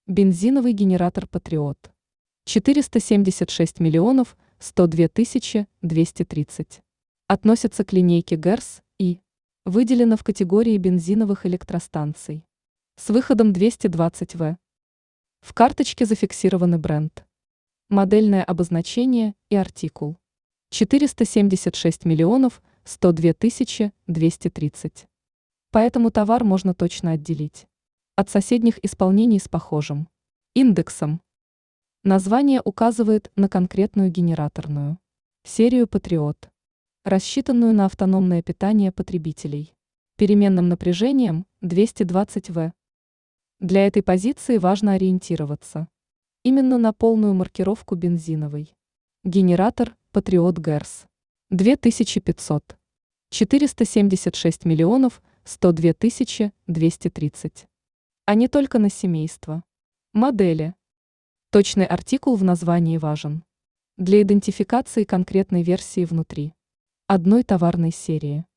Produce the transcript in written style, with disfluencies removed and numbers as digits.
Бензиновый генератор «Патриот». 476 миллионов 102 тысячи 230. Относится к линейке ГЭРС и выделено в категории бензиновых электростанций. С выходом 220В. В карточке зафиксированы бренд, модельное обозначение и артикул. 476 миллионов 102 тысячи 230. Поэтому товар можно точно отделить от соседних исполнений с похожим индексом. Название указывает на конкретную генераторную серию «Патриот», рассчитанную на автономное питание потребителей переменным напряжением 220В. Для этой позиции важно ориентироваться именно на полную маркировку бензиновый генератор «Патриот ГЭРС» 2500, 476 миллионов 102 тысячи 230, а не только на семейство модели. Точный артикул в названии важен для идентификации конкретной версии внутри одной товарной серии.